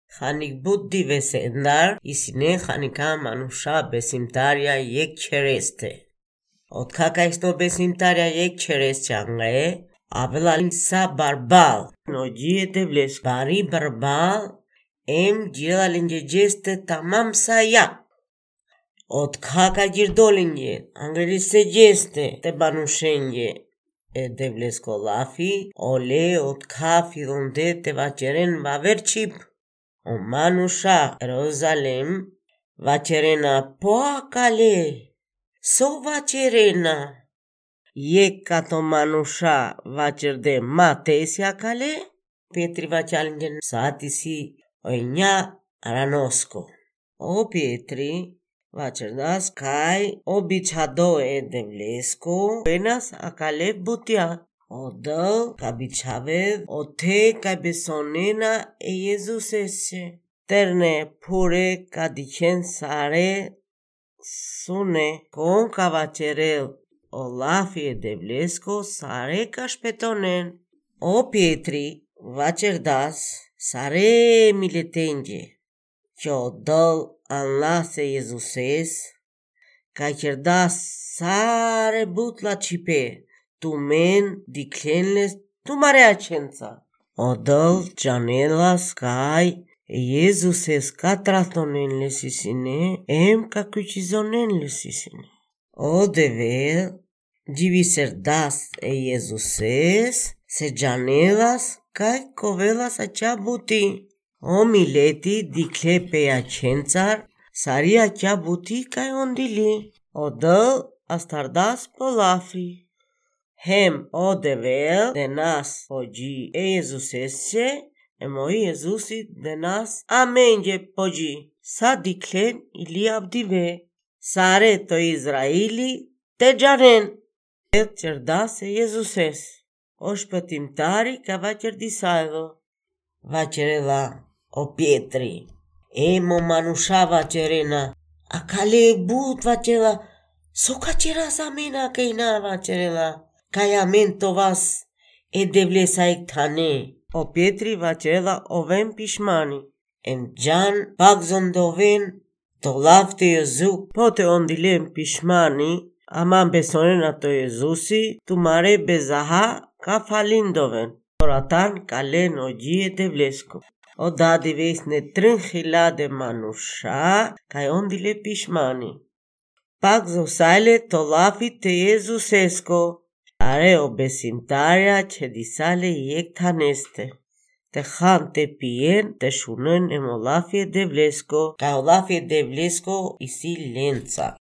Χανικ μπούτι βεσεντάρ, ισινέ χανικά μανουσά μπεσιμτάρια εκ χερέστε. Οτκάκα ιστο μπεσιμτάρια εκ χερέστε αγγέ, αβελαλίν σα μπαρμπάλ. Νογίετε βλες μπαρί μπαρμπάλ, γυραλίν γεζέστε ταμάμ σαγιά. Οτκάκα γυρδόλινγε, αγγελίσε γεστε, τε μπανουσέγγε. Τε βλες κολάφι, ολέ οτκάφι δοντέ τε βατσερέν βαβέρτσιπ. Ο Μάνουσα Ρόζαλεμ βατσερένα ποακαλέ, σο βατσερένα. Γεκατο Μάνουσα βατσερδέ ματέσια καλέ, Πέτρι βατσάλιγγεν σάτισι ο εννιά ρανόσκο. Ο Πέτρι βατσερδάς καί ο μπιτσαντό εδευλέσκο, ένας ακαλέ μπουτιά. Odău ca bichaved, ote ca besonena e Iezusesce. Terne pure ca dicen sare sune con cavacerel Olafie devlesco sare ca spetonen. O Pietri vacerdas sare miletenge. Che odău anlase Iezuses ca cerdas sare but la cipe. Tu men diclenles tu mareacența. Odăl janelas cai Iezuses ca tratonenles isine, ca cucizonenles isine. O devel diviserdas Iezuses se janelas cai covelas acea buti. O mileti dicle pe acențar sari acea buti cai ondili. Odăl astardas polafi. Hem o devel de nas pogi Iezusesce, moi Iezusi de nas amenge pogi. Sa diclen ili abdive, sare to Israili te janen. Et cerdase Iezuses, oșpătimtari ca vacerdisaido. Vacerela o Pietri, mo manușa vacerena, acale but vacela, so cacera samena caina vacerela. Caiamento vas e devlesa ectane. O Pietri vacerela oven pishmani. En jan pagzondoven dolafte Iezu. Pote ondilem pishmani. Aman besonena to Iezusi. Tumare bezaha ca falindoven. Oratan calen ogie devlesco. O dadi ves ne trânhila de manusha. Cai ondile pishmani. Pagzosaile tolafi te Iezusesco. Are o besimtaria ce disale iectaneste. Te han te pien te shunân em Olafie devlesco, ca Olafie devlesco isi lența.